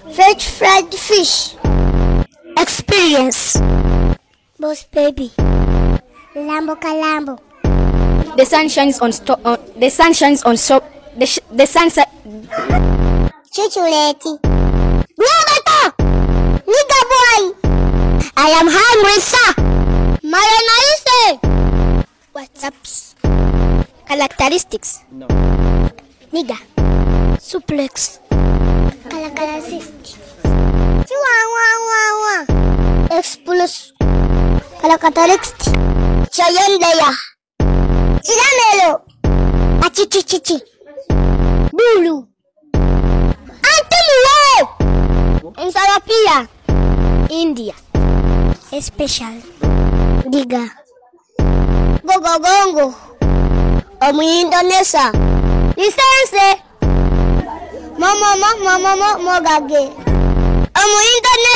French fried fish. Experience. Boss baby. Lambo Calambo. The sun shines on the sun shines on the sunset. Chuchuleti. Nigga boy. I am hungry, sir. Mayonnaise. What's up? Characteristics. No. Nigga. Suplex. Characteristics. Chihuahua. Expulse. Characteristics. Chayandaya. Chilamelo. Achichichichi. Bulu. Antimuwe. Insarapia. India. Special. Diga. Gogogongo. Omu Indonesia. Lisense. Momo mogage. Omu Indonesia.